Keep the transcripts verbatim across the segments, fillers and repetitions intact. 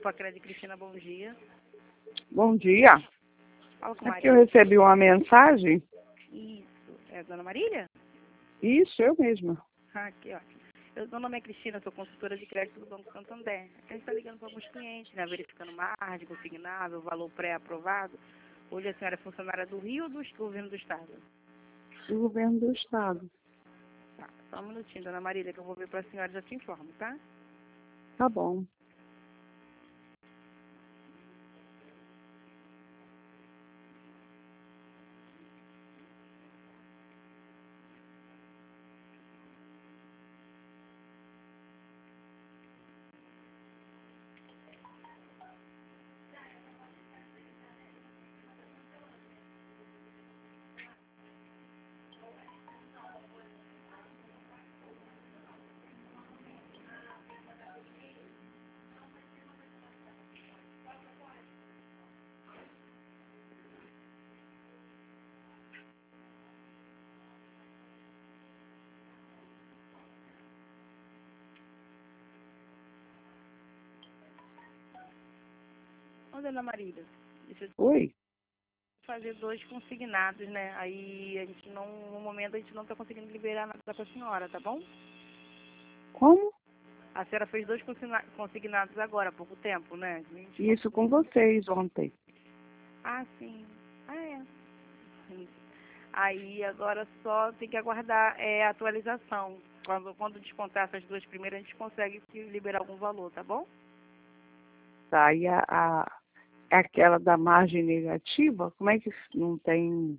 Grupo Crédito Cristina, bom dia. Bom dia. Fala com É Maria. que eu recebi uma mensagem. Isso. É a dona Marília? Isso, eu mesma. Ah, aqui, ó. Eu, meu nome é Cristina, sou consultora de crédito do Banco Santander. A gente está ligando para alguns clientes, né? Verificando margem, consignável, valor pré-aprovado. Hoje a senhora é funcionária do Rio ou do governo do Estado? Do governo do estado. Tá, só um minutinho, dona Marília, que eu vou ver para a senhora e já te informo, tá? Tá bom. Ô, dona Marília, deixa eu Oi? fazer dois consignados, né? Aí a gente não, no momento a gente não está conseguindo liberar nada para a senhora, tá bom? Como? A senhora fez dois consigna- consignados agora, há pouco tempo, né? A gente Isso com vocês ontem. Ah, sim. Ah, é. Sim. Aí agora só tem que aguardar é, a atualização. Quando, quando descontar essas duas primeiras, a gente consegue liberar algum valor, tá bom? Tá, e a, a, aquela da margem negativa, como é que não tem...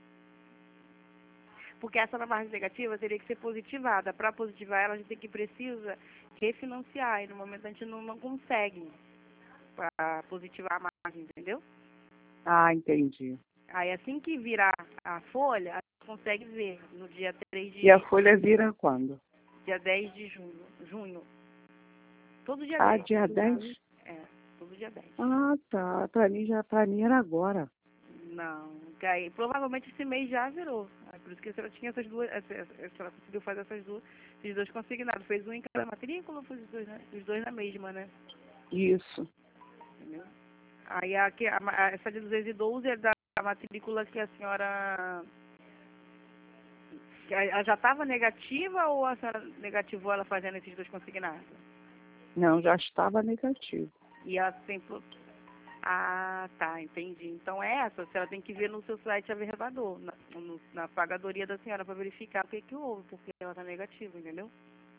Porque essa na margem negativa teria que ser positivada. Para positivar ela, a gente tem que precisa refinanciar. E no momento a gente não, não consegue para positivar a margem, entendeu? Ah, entendi. Aí assim que virar a folha, a gente consegue ver no dia três de E a folha vira quando? dia dez de junho. junho. Todo dia Ah, dez. dia dez? É, todo dia dez. Ah, tá. Pra mim, já, pra mim era agora. Não, que aí, provavelmente esse mês já virou. É por isso que a senhora tinha essas duas, essa, essa, a senhora conseguiu fazer essas duas, esses dois consignados. Fez um em cada matrícula ou fez os dois, né? Os dois na mesma, né? Isso. Entendeu? Aí a, que- a, a, essa de duzentos e doze é da matrícula que a senhora. Que a- ela já estava negativa ou a senhora negativou ela fazendo esses dois consignados? Não, já estava negativo. E ela sempre. Ah, tá, entendi. Então é essa, a senhora tem que ver no seu site Averbador, na, no- na pagadoria da senhora, para verificar o que que houve, porque ela está negativa, entendeu?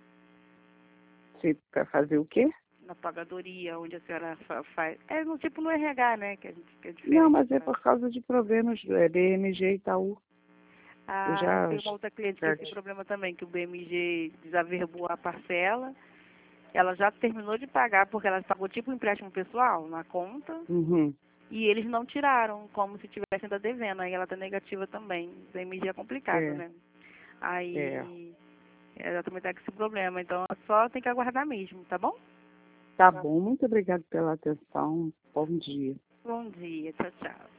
Você quer fazer o quê? Na pagadoria, onde a senhora fa- faz. É no tipo no R H, né? Que, a gente, que é diferente. Não, mas é Né? por causa de problemas do é, B M G e Itaú. Ah, Eu já... tem uma outra cliente com já- esse problema também, que o B M G desaverbou a parcela. Ela já terminou de pagar, porque ela pagou tipo um empréstimo pessoal na conta. Uhum. E eles não tiraram, como se tivesse ainda devendo. Aí ela está negativa também. O B M G é complicado, É, né? é. Aí ela também está com esse problema. Então só tem que aguardar mesmo, tá bom? Tá bom, muito obrigada pela atenção. Bom dia. Bom dia, tchau, tchau.